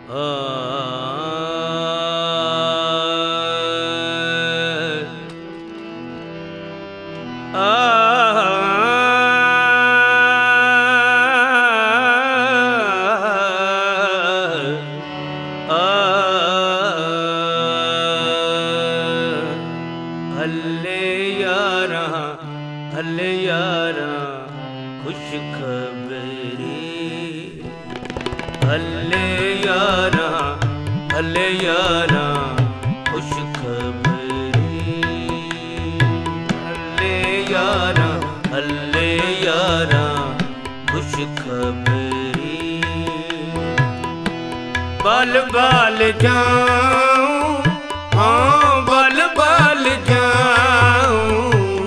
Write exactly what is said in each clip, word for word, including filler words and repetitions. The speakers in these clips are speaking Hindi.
हल्ले यारा हल्ले यारा खुश खबरी, हल्ले यारा हल्ले यारा खुश खबरी, हल्ले यारा हल्ले यारा खुश खबरी। बल बल जाऊं हाँ बल बल जाऊं,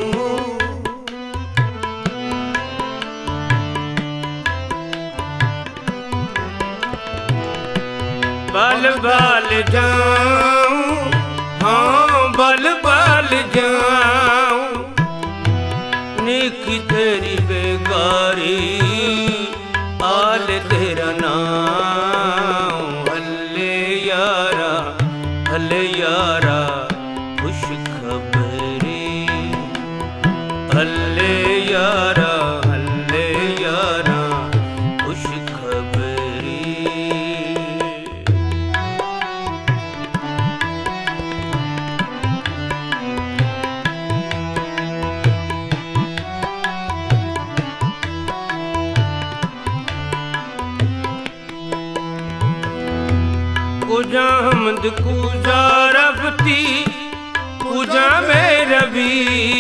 बल बल जाऊं हाँ बल बल जाऊं, नेकी तेरी बेगारी आल तेरा नाम। हल्ले यारा हल्ले यारा खुश खबरी, हल्ले यारा हल्ले यारा खुश खबरी। कुजा हमद कुजा रफती कुजा में रबी,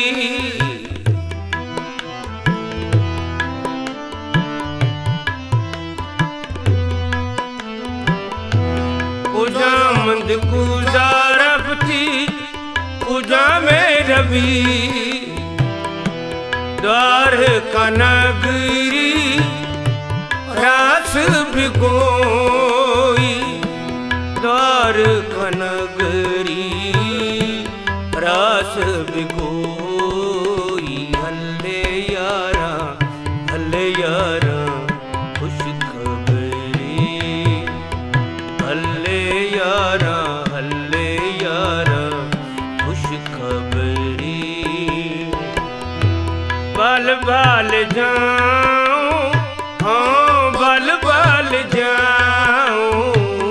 कुजा हमद कुजा रफती कुजा में रबी। द्वार का नगरी रास भिगोई, द्वार का नगरी रास भिगोई। हल्ले यारा हल्ले यारा खुश खबरी, हल्ले यारा हल्ले यारा खुश खबरी। बल बल जाऊं हाँ बल बल जाऊं,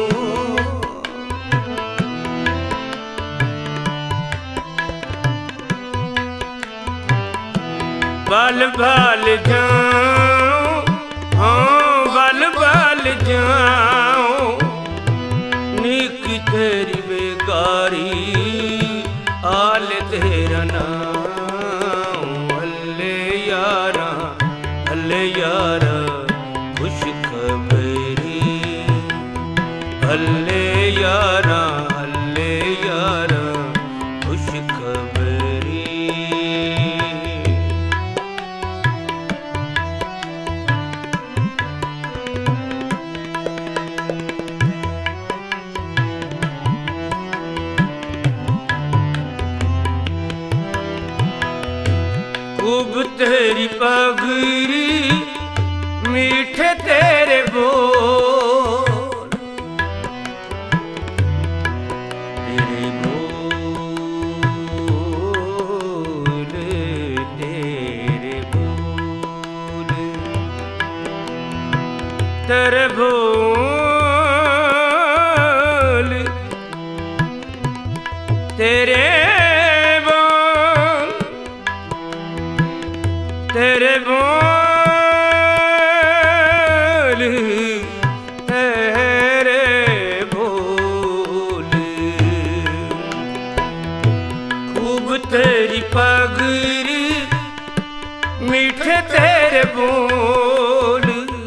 बल बल जाऊं हाँ बल बल जाऊं, नेकी तेरी बेगारी आल तेरा नाम। हल्ले यारा हल्ले यारा खुश खबरी, हल्ले यारा हल्ले यारा खुश खबरी। खूब तेरी पगरी मीठे तेरे बोल, तेरे बोल तेरे बोल, तेरे बोल तेरे तेरे बोल तेरे बोल, खूब तेरी पगरी मीठे तेरे बोल।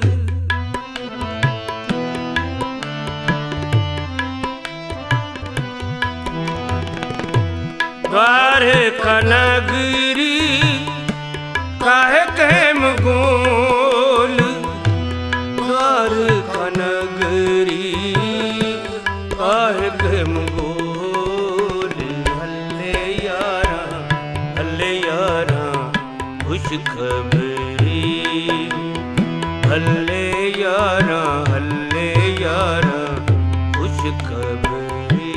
द्वार का नगरी काहे कहम गोल, द्वार का नगरी काहे कहम गोल। हल्ले यारा हल्ले यारा खुश खबरी, हल्ले यारा हल्ले यारा खुशखबरी।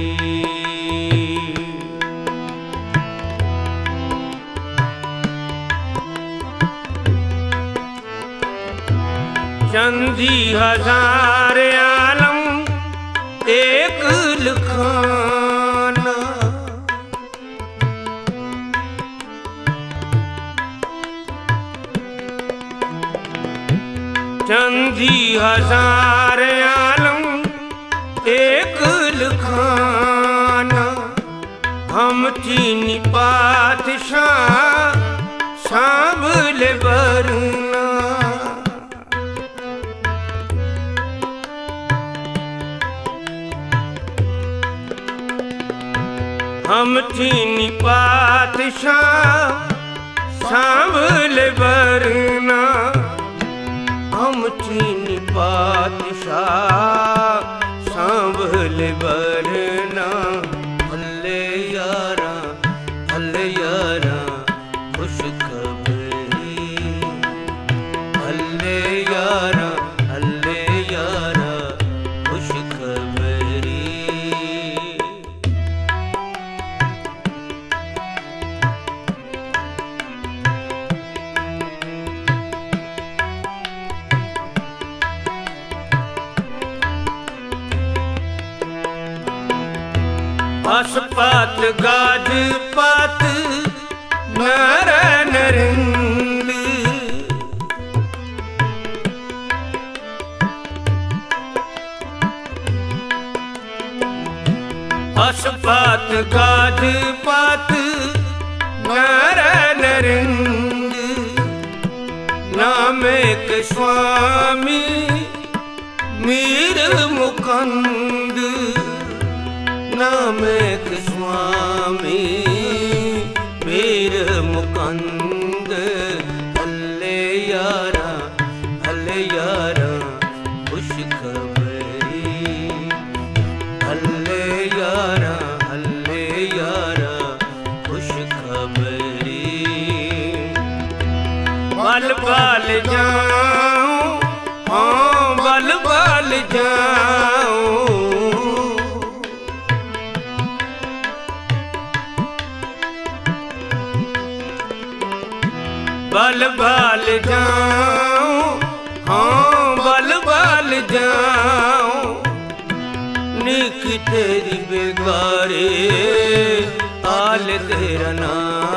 चंदी हजार आलम एक लखाना, चंदी हजार आलम एक लखाना। हम चीनी पातशाह सांभले बरना, हम चीनी पातशाह सांभले बरना। हम चीनी पातशाह सांभले बरना। भले यारा भले यारा खुशखबरी, भले यारा भले यारा खुशखबरी। आसपात गाज पात नर नरिंद, आसपात गाज पात नर नरिंद। नाम एक स्वामी मीर मुकंद, नाम एक स्वामी मीर मुकंद। भले यारा भले यारा खुशखबरी, भले यारा भले यारा खुशखबरी। बल बल जाऊं हाँ बल बल जाऊं, बल बल जाऊं हाँ बल बल जाऊं। निक तेरी बेगारे आल तेरा नाम,